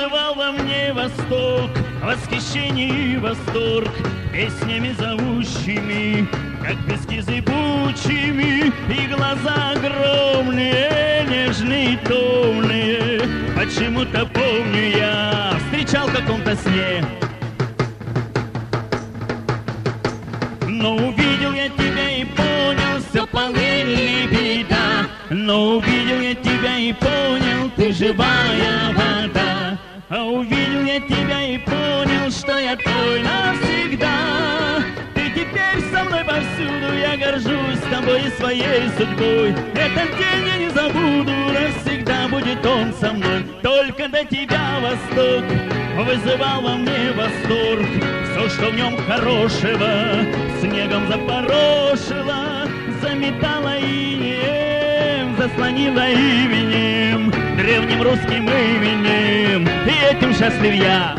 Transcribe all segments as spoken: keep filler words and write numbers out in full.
вызывал во мне восторг, восхищение и восторг, песнями зовущими, как пески зыбучими, и глаза огромные, нежные и томные. Почему-то помню я, встречал в каком-то сне. Но увидел я тебя и понял, все полынь не беда. Но увидел я тебя и понял, ты живая вода. А увидел я тебя и понял, что я твой навсегда. Ты теперь со мной повсюду, я горжусь тобой и своей судьбой. Этот день я не забуду, навсегда будет он со мной. Только до тебя восток вызывал во мне восторг. Все, что в нем хорошего, снегом запорошило, заметало инеем, заслонило именем, древним русским именем, и этим счастлив я.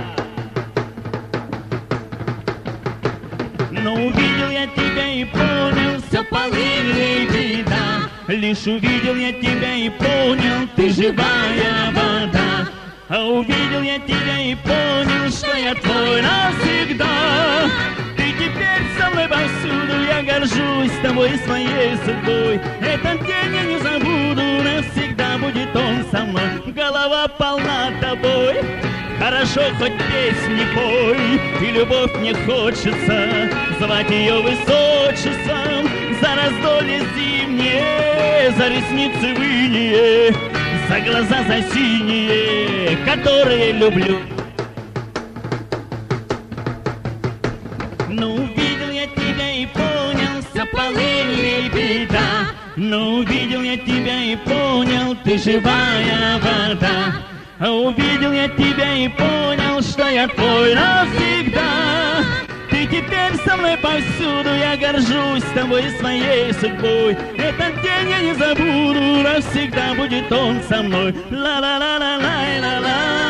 Но увидел я тебя и понял, все полынь не беда. Лишь увидел я тебя и понял, ты живая вода. А увидел я тебя и понял, что я твой навсегда. Ты теперь со мной повсюду, я горжусь тобой и своей судьбой. Этот день я не забуду, навсегда будет он со мной. Голова полна тобой, хорошо хоть песни пой. И любовь мне хочется звать ее высочеством. За раздолье зимнее, за ресницы выние, за глаза за синие, которые люблю. Но увидел я тебя и понял, все полынь не беда. Но увидел я тебя и понял, ты живая вода. А увидел я тебя и понял, что я твой навсегда. Ты теперь со мной повсюду, я горжусь тобой и своей судьбой. Этот день я не забуду, навсегда будет он со мной. Ла-ла-ла-ла-ла-ла-ла.